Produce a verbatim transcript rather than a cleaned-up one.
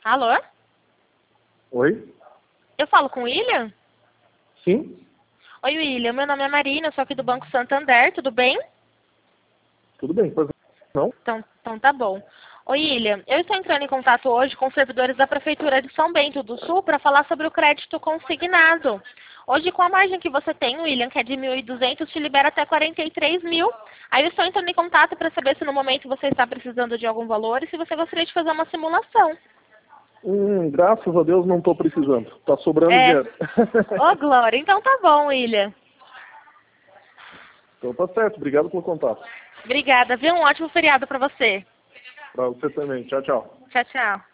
Alô? Oi? Eu falo com o William? Sim? Oi, William. Meu nome é Marina, eu sou aqui do Banco Santander, tudo bem? Tudo bem, pois não? Então, então tá bom. Oi, William. Eu estou entrando em contato hoje com os servidores da Prefeitura de São Bento do Sul para falar sobre o crédito consignado. Hoje, com a margem que você tem, William, que é de mil e duzentos, te libera até quarenta e três mil. Aí eu estou entrando em contato para saber se no momento você está precisando de algum valor e se você gostaria de fazer uma simulação. Hum, graças a Deus não estou precisando. Tá sobrando É. dinheiro. Ô, Glória. Então tá bom, William. Então tá certo, obrigado pelo contato. Obrigada, viu? Um ótimo feriado para você. Para você também. Tchau, tchau. Tchau, tchau.